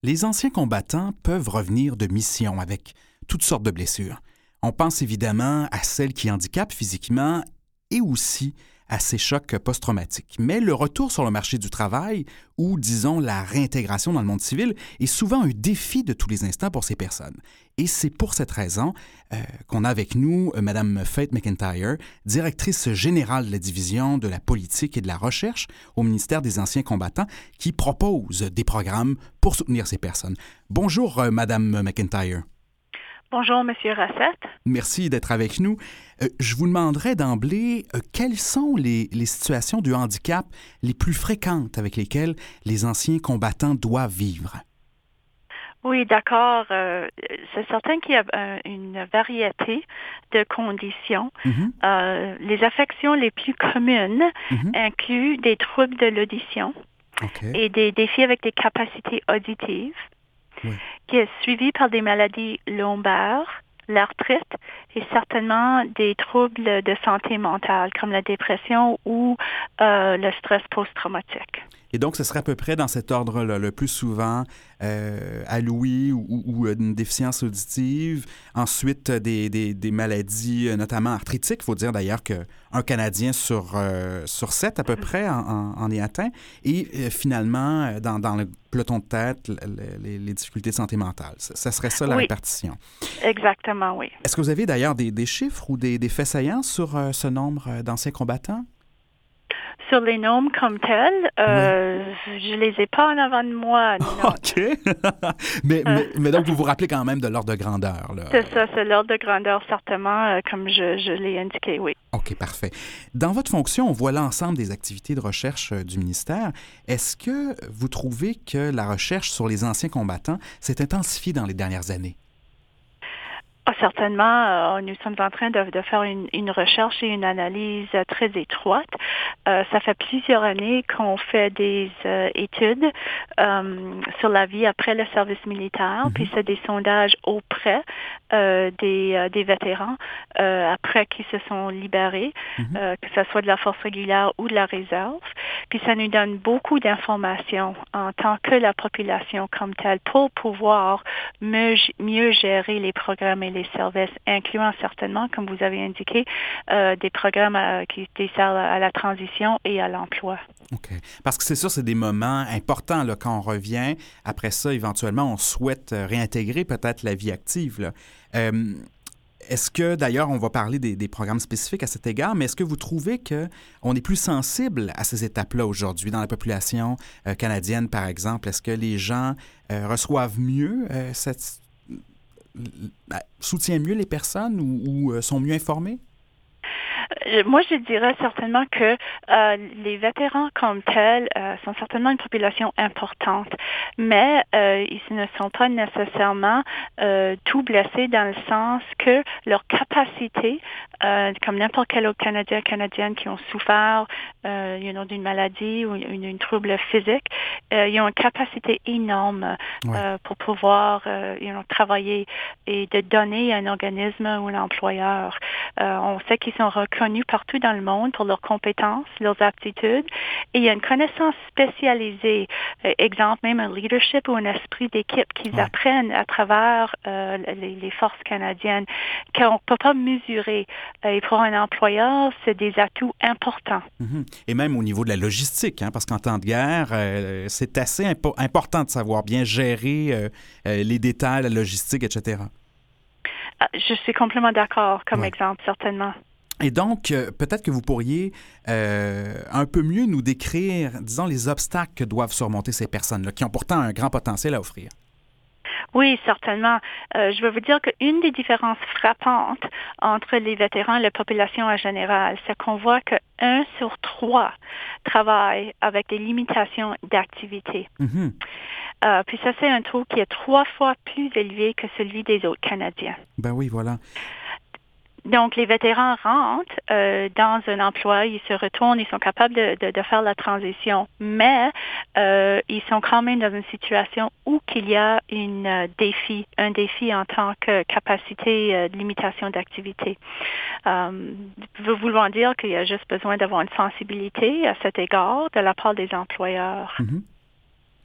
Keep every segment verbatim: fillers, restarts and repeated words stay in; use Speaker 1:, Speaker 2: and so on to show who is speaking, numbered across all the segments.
Speaker 1: Les anciens combattants peuvent revenir de mission avec toutes sortes de blessures. On pense évidemment à celles qui handicapent physiquement et aussi à ces chocs post-traumatiques. Mais le retour sur le marché du travail, ou disons la réintégration dans le monde civil, est souvent un défi de tous les instants pour ces personnes. Et c'est pour cette raison euh, qu'on a avec nous euh, Mme Faith McIntyre, directrice générale de la division de la politique et de la recherche au ministère des Anciens combattants, qui propose des programmes pour soutenir ces personnes. Bonjour, euh, Mme McIntyre.
Speaker 2: Bonjour, Monsieur Rassett.
Speaker 1: Merci d'être avec nous. Euh, je vous demanderais d'emblée, euh, quelles sont les, les situations de handicap les plus fréquentes avec lesquelles les anciens combattants doivent vivre?
Speaker 2: Oui, d'accord. Euh, c'est certain qu'il y a euh, une variété de conditions.
Speaker 1: Mm-hmm.
Speaker 2: Euh, les affections les plus communes
Speaker 1: Mm-hmm.
Speaker 2: incluent des troubles de l'audition
Speaker 1: OK.
Speaker 2: et des défis avec des capacités auditives,
Speaker 1: Oui.
Speaker 2: qui est suivi par des maladies lombaires, l'arthrite et certainement des troubles de santé mentale comme la dépression ou euh, le stress post-traumatique.
Speaker 1: Et donc, ce serait à peu près dans cet ordre-là, le plus souvent euh, à l'ouïe ou, ou, ou une déficience auditive. Ensuite, des, des, des maladies, notamment arthritiques. Il faut dire d'ailleurs qu'un Canadien sur, euh, sur sept, à peu près, en, en, en est atteint. Et euh, finalement, dans, dans le peloton de tête, les, les difficultés de santé mentale. Ça, ça serait ça, la
Speaker 2: Oui,
Speaker 1: répartition.
Speaker 2: Exactement, oui.
Speaker 1: Est-ce que vous avez d'ailleurs des, des chiffres ou des, des faits saillants sur euh, ce nombre d'anciens combattants?
Speaker 2: Sur les nombres comme tels, euh,
Speaker 1: Oui.
Speaker 2: je les ai pas en avant de moi, non.
Speaker 1: OK. mais, mais, mais donc, vous vous rappelez quand même de l'ordre de grandeur, là.
Speaker 2: C'est ça, c'est l'ordre de grandeur, certainement, euh, comme je, je l'ai indiqué, oui.
Speaker 1: OK, parfait. Dans votre fonction, on voit l'ensemble des activités de recherche euh, du ministère. Est-ce que vous trouvez que la recherche sur les anciens combattants s'est intensifiée dans les dernières années?
Speaker 2: Ah, certainement, euh, nous sommes en train de, de faire une, une recherche et une analyse euh, très étroite. Euh, ça fait plusieurs années qu'on fait des euh, études euh, sur la vie après le service militaire,
Speaker 1: Mm-hmm.
Speaker 2: puis c'est des sondages auprès euh, des, euh, des vétérans euh, après qu'ils se sont libérés,
Speaker 1: Mm-hmm.
Speaker 2: euh, que ce soit de la force régulière ou de la réserve. Puis ça nous donne beaucoup d'informations en tant que la population comme telle pour pouvoir mieux, mieux gérer les programmes et les services, incluant certainement, comme vous avez indiqué, euh, des programmes euh, qui desservent à la transition et à l'emploi.
Speaker 1: OK. Parce que c'est sûr, c'est des moments importants là, quand on revient. Après ça, éventuellement, on souhaite réintégrer peut-être la vie active, là. Euh, Est-ce que, d'ailleurs, on va parler des, des programmes spécifiques à cet égard, mais est-ce que vous trouvez qu'on est plus sensible à ces étapes-là aujourd'hui dans la population euh, canadienne, par exemple? Est-ce que les gens euh, reçoivent mieux, euh, cette, euh, soutiennent mieux les personnes ou, ou euh, sont mieux informés?
Speaker 2: Moi, je dirais certainement que euh, les vétérans comme tels euh, sont certainement une population importante, mais euh, ils ne sont pas nécessairement euh, tout blessés dans le sens que leur capacité, euh, comme n'importe quel autre Canadien, Canadienne qui ont souffert euh, you know, d'une maladie ou d'une trouble physique, euh, ils ont une capacité énorme
Speaker 1: Oui.
Speaker 2: euh, pour pouvoir euh, you know, travailler et de donner à un organisme ou un employeur. Euh, on sait qu'ils sont reconnus partout dans le monde pour leurs compétences, leurs aptitudes, et il y a une connaissance spécialisée, euh, exemple même un leadership ou un esprit d'équipe qu'ils
Speaker 1: Ouais.
Speaker 2: apprennent à travers euh, les, les forces canadiennes qu'on ne peut pas mesurer. Euh, et pour un employeur, c'est des atouts importants.
Speaker 1: Mm-hmm. Et même au niveau de la logistique, hein, parce qu'en temps de guerre, euh, c'est assez impo- important de savoir bien gérer euh, euh, les détails, la logistique, et cetera.
Speaker 2: Je suis complètement d'accord comme
Speaker 1: Ouais.
Speaker 2: exemple, certainement.
Speaker 1: Et donc, euh, peut-être que vous pourriez euh, un peu mieux nous décrire, disons, les obstacles que doivent surmonter ces personnes-là, qui ont pourtant un grand potentiel à offrir.
Speaker 2: Oui, certainement. Euh, je veux vous dire qu'une des différences frappantes entre les vétérans et la population en général, c'est qu'on voit que un sur trois travaille avec des limitations d'activité.
Speaker 1: Mm-hmm.
Speaker 2: Euh, puis ça, c'est un taux qui est trois fois plus élevé que celui des autres Canadiens.
Speaker 1: Ben oui, voilà.
Speaker 2: Donc, les vétérans rentrent euh, dans un emploi, ils se retournent, ils sont capables de, de, de faire la transition, mais euh, ils sont quand même dans une situation où il y a une euh, défi, un défi en tant que capacité euh, de limitation d'activité. Euh, vouloir dire qu'il y a juste besoin d'avoir une sensibilité à cet égard de la part des employeurs.
Speaker 1: Mm-hmm.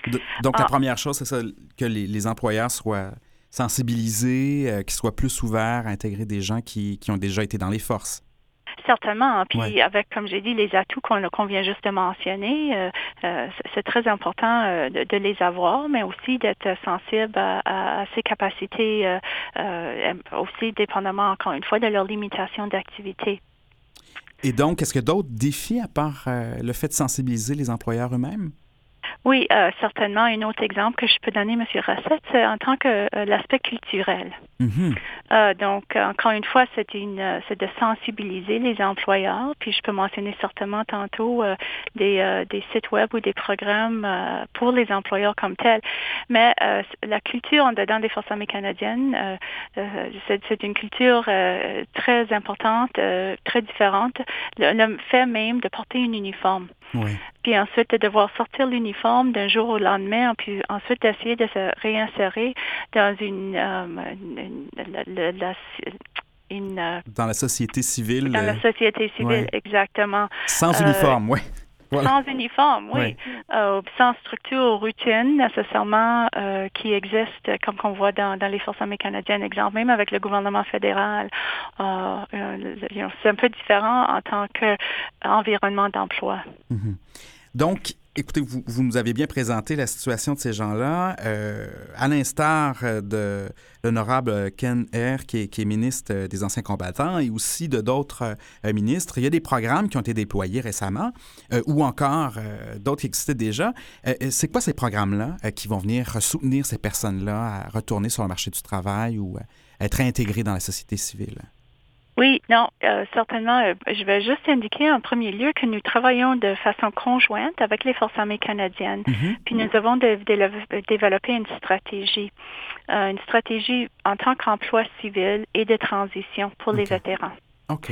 Speaker 1: De, donc,
Speaker 2: Ah.
Speaker 1: la première chose, c'est ça, que les, les employeurs soient sensibilisés, euh, qu'ils soient plus ouverts à intégrer des gens qui, qui ont déjà été dans les forces.
Speaker 2: Certainement. Puis
Speaker 1: Ouais.
Speaker 2: avec, comme j'ai dit, les atouts qu'on, qu'on vient juste de mentionner, euh, euh, c'est, c'est très important euh, de, de les avoir, mais aussi d'être sensible à, à, à ces capacités, euh, euh, aussi dépendamment, encore une fois, de leurs limitations d'activité.
Speaker 1: Et donc, est-ce qu'il y a d'autres défis à part euh, le fait de sensibiliser les employeurs eux-mêmes?
Speaker 2: Oui, euh, certainement. Un autre exemple que je peux donner, M. Rossette, c'est en tant que euh, l'aspect culturel.
Speaker 1: Mm-hmm.
Speaker 2: Euh, donc, encore une fois, c'est une, euh, c'est de sensibiliser les employeurs. Puis, je peux mentionner certainement tantôt euh, des, euh, des sites web ou des programmes euh, pour les employeurs comme tels. Mais euh, la culture en dedans des Forces armées canadiennes, euh, euh, c'est, c'est une culture euh, très importante, euh, très différente. Le, le fait même de porter un uniforme.
Speaker 1: Oui.
Speaker 2: Puis ensuite de devoir sortir l'uniforme d'un jour au lendemain, puis ensuite d'essayer de se réinsérer dans une, euh, une, la, la, la, une euh,
Speaker 1: Dans la société civile.
Speaker 2: dans
Speaker 1: Euh,
Speaker 2: la société civile,
Speaker 1: ouais.
Speaker 2: exactement.
Speaker 1: Sans
Speaker 2: Euh,
Speaker 1: uniforme, oui. Voilà.
Speaker 2: Sans uniforme, oui.
Speaker 1: Ouais.
Speaker 2: Euh, sans structure ou routine nécessairement euh, qui existe, comme qu'on voit dans, dans les Forces armées canadiennes, exemple, même avec le gouvernement fédéral. Euh, euh, c'est un peu différent en tant qu'environnement d'emploi.
Speaker 1: Mm-hmm. Donc, écoutez, vous, vous nous avez bien présenté la situation de ces gens-là. Euh, à l'instar de l'honorable Ken Ayre, qui est, qui est ministre des Anciens combattants, et aussi de d'autres euh, ministres, il y a des programmes qui ont été déployés récemment, euh, ou encore euh, d'autres qui existaient déjà. Euh, c'est quoi ces programmes-là euh, qui vont venir soutenir ces personnes-là à retourner sur le marché du travail ou à être intégrées dans la société civile?
Speaker 2: Oui, non, euh, certainement. Euh, je vais juste indiquer en premier lieu que nous travaillons de façon conjointe avec les Forces armées canadiennes.
Speaker 1: Mm-hmm.
Speaker 2: Puis nous avons de, de, développé une stratégie, euh, une stratégie en tant qu'emploi civil et de transition pour
Speaker 1: Okay.
Speaker 2: les vétérans.
Speaker 1: OK.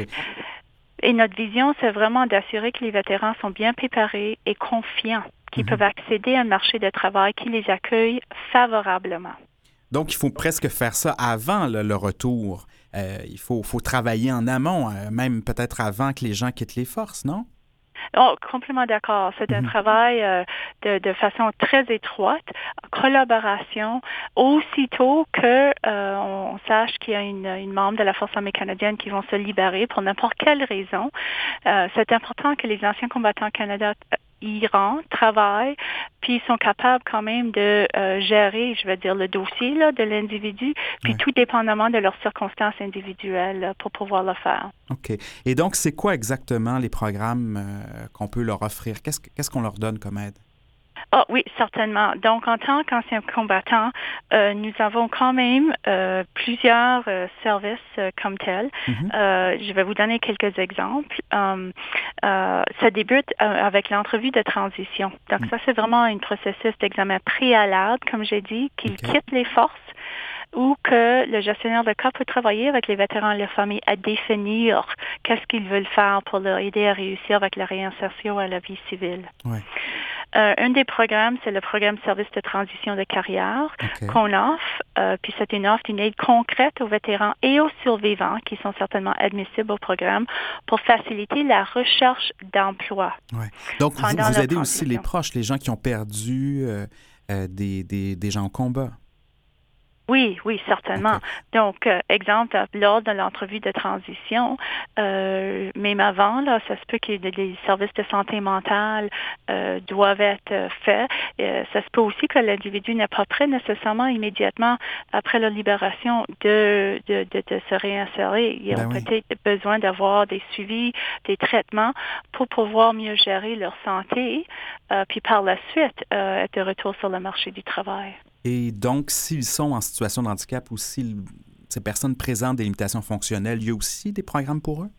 Speaker 2: Et notre vision, c'est vraiment d'assurer que les vétérans sont bien préparés et confiants, qu'ils mm-hmm. peuvent accéder à un marché de travail qui les accueille favorablement.
Speaker 1: Donc, il faut presque faire ça avant là, le retour. Euh, il faut, faut travailler en amont, euh, même peut-être avant que les gens quittent les forces, non?
Speaker 2: Oh, complètement d'accord. C'est un mm-hmm. travail euh, de, de façon très étroite, collaboration, aussitôt que euh, on sache qu'il y a une, une membre de la Force armée canadienne qui vont se libérer pour n'importe quelle raison. Euh, c'est important que les anciens combattants Canada y rentrent, travaillent, puis ils sont capables quand même de euh, gérer, je veux dire, le dossier là, de l'individu, puis ouais. tout dépendamment de leurs circonstances individuelles là, pour pouvoir le faire.
Speaker 1: OK. Et donc, c'est quoi exactement les programmes euh, qu'on peut leur offrir? Qu'est-ce, qu'est-ce qu'on leur donne comme aide?
Speaker 2: Ah oui, certainement. Donc, en tant qu'ancien combattant, euh, nous avons quand même euh, plusieurs euh, services euh, comme tels. Mm-hmm. Euh, je vais vous donner quelques exemples. Um, euh, ça débute euh, avec l'entrevue de transition. Donc, mm. ça, c'est vraiment un processus d'examen préalable, comme j'ai dit, qu'ils okay. quittent les forces ou que le gestionnaire de cas peut travailler avec les vétérans et leurs familles à définir qu'est-ce qu'ils veulent faire pour leur aider à réussir avec la réinsertion à la vie civile.
Speaker 1: Ouais.
Speaker 2: Euh, un des programmes, c'est le programme Service de transition de carrière okay. qu'on offre. Euh, puis c'est une offre d'une aide concrète aux vétérans et aux survivants qui sont certainement admissibles au programme pour faciliter la recherche d'emploi.
Speaker 1: Ouais. Donc, vous, vous aidez aussi les proches, les gens qui ont perdu euh, euh, des, des, des gens au combat.
Speaker 2: Oui, oui, certainement. Okay. Donc, euh, exemple, lors de l'entrevue de transition, euh, même avant, là, ça se peut que les services de santé mentale euh, doivent être faits. Euh, ça se peut aussi que l'individu n'est pas prêt nécessairement immédiatement après la libération de, de, de, de se réinsérer. Ils ben ont oui. peut-être besoin d'avoir des suivis, des traitements pour pouvoir mieux gérer leur santé, euh, puis par la suite, euh, être de retour sur le marché du travail.
Speaker 1: Et donc, s'ils sont en situation de handicap ou si ces personnes présentent des limitations fonctionnelles, il y a aussi des programmes pour eux?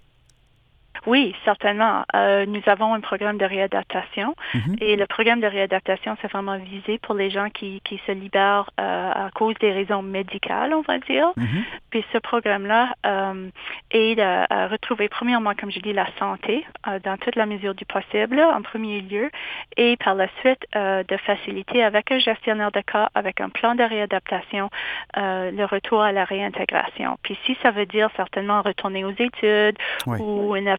Speaker 2: Oui, certainement. Euh, nous avons un programme de réadaptation mm-hmm. et le programme de réadaptation, c'est vraiment visé pour les gens qui, qui se libèrent euh, à cause des raisons médicales, on va dire. Mm-hmm. Puis ce programme-là euh, aide à, à retrouver, premièrement, comme je dis, la santé euh, dans toute la mesure du possible, en premier lieu, et par la suite euh, de faciliter avec un gestionnaire de cas, avec un plan de réadaptation, euh, le retour à la réintégration. Puis si ça veut dire certainement retourner aux études oui. ou une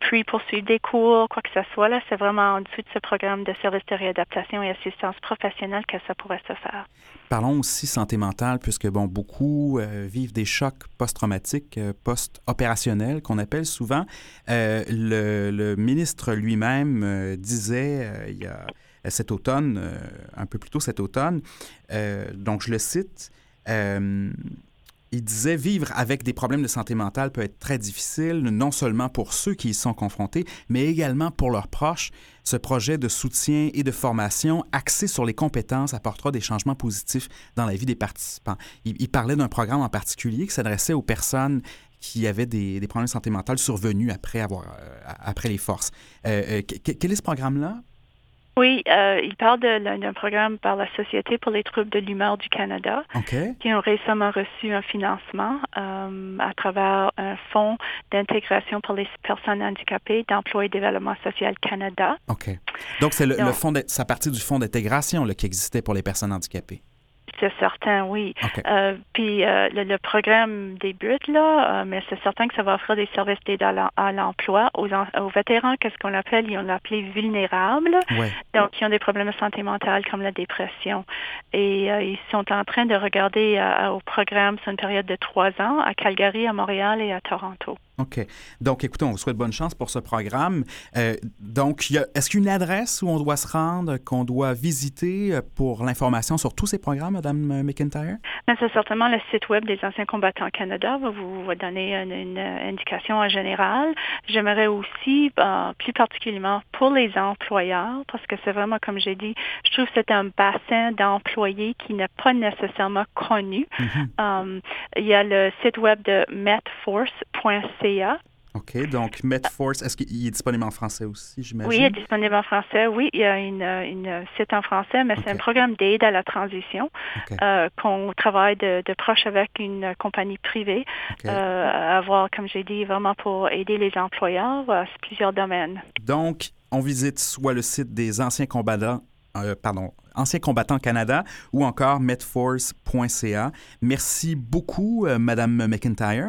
Speaker 2: puis poursuivre des cours, quoi que ce soit. Là, c'est vraiment en dessous de ce programme de service de réadaptation et assistance professionnelle que ça pourrait se faire.
Speaker 1: Parlons aussi santé mentale, puisque bon, beaucoup euh, vivent des chocs post-traumatiques, euh, post-opérationnels, qu'on appelle souvent. Euh, le, le ministre lui-même euh, disait euh, il y a cet automne, euh, un peu plus tôt cet automne, euh, donc je le cite, euh, il disait « Vivre avec des problèmes de santé mentale peut être très difficile, non seulement pour ceux qui y sont confrontés, mais également pour leurs proches. Ce projet de soutien et de formation axé sur les compétences apportera des changements positifs dans la vie des participants. » Il, il parlait d'un programme en particulier qui s'adressait aux personnes qui avaient des, des problèmes de santé mentale survenus après, avoir, euh, après les forces. Euh, euh, quel est ce programme-là?
Speaker 2: Oui, euh, il parle de, d'un programme par la Société pour les troubles de l'humeur du Canada,
Speaker 1: okay.
Speaker 2: qui ont récemment reçu un financement euh, à travers un fonds d'intégration pour les personnes handicapées d'Emploi et Développement social Canada.
Speaker 1: OK. Donc, c'est le,
Speaker 2: Donc,
Speaker 1: le fond de, ça partit du fonds d'intégration là, qui existait pour les personnes handicapées.
Speaker 2: C'est certain, oui.
Speaker 1: Okay.
Speaker 2: Euh, puis euh, le, le programme débute, là, euh, mais c'est certain que ça va offrir des services d'aide à, à l'emploi aux, aux vétérans, qu'est-ce qu'on appelle, ils ont appelé vulnérables,
Speaker 1: ouais.
Speaker 2: donc qui ont des problèmes de santé mentale comme la dépression. Et euh, ils sont en train de regarder euh, au programme sur une période de trois ans à Calgary, à Montréal et à Toronto.
Speaker 1: OK. Donc, écoutez, on vous souhaite bonne chance pour ce programme. Euh, donc, y a, est-ce qu'il y a une adresse où on doit se rendre, qu'on doit visiter pour l'information sur tous ces programmes, Mme McIntyre?
Speaker 2: Bien, c'est certainement le site web des Anciens combattants Canada va vous donner une, une indication en général. J'aimerais aussi, euh, plus particulièrement pour les employeurs, parce que c'est vraiment, comme j'ai dit, je trouve que c'est un bassin d'employés qui n'est pas nécessairement connu. Mm-hmm. Um, il y a le site web de medforce point c a.
Speaker 1: OK. Donc, MedForce, est-ce qu'il est disponible en français aussi, j'imagine?
Speaker 2: Oui, il est disponible en français. Oui, il y a une, une site en français, mais okay. C'est un programme d'aide à la transition okay. euh, qu'on travaille de, de proche avec une compagnie privée okay. euh, à avoir, comme j'ai dit, vraiment pour aider les employeurs à plusieurs domaines.
Speaker 1: Donc, on visite soit le site des Anciens combattants, euh, pardon, Anciens combattants Canada ou encore medforce point c a. Merci beaucoup, euh, Mme McIntyre.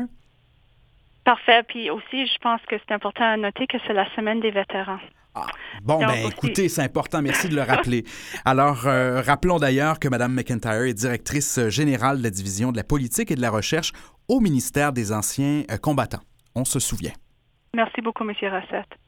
Speaker 2: Parfait. Puis aussi, je pense que c'est important à noter que c'est la semaine des vétérans.
Speaker 1: Ah, bon, bien, écoutez, c'est important. Merci de le rappeler. Alors, euh, rappelons d'ailleurs que Mme McIntyre est directrice générale de la division de la politique et de la recherche au ministère des Anciens combattants. On se souvient.
Speaker 2: Merci beaucoup, M. Rossette.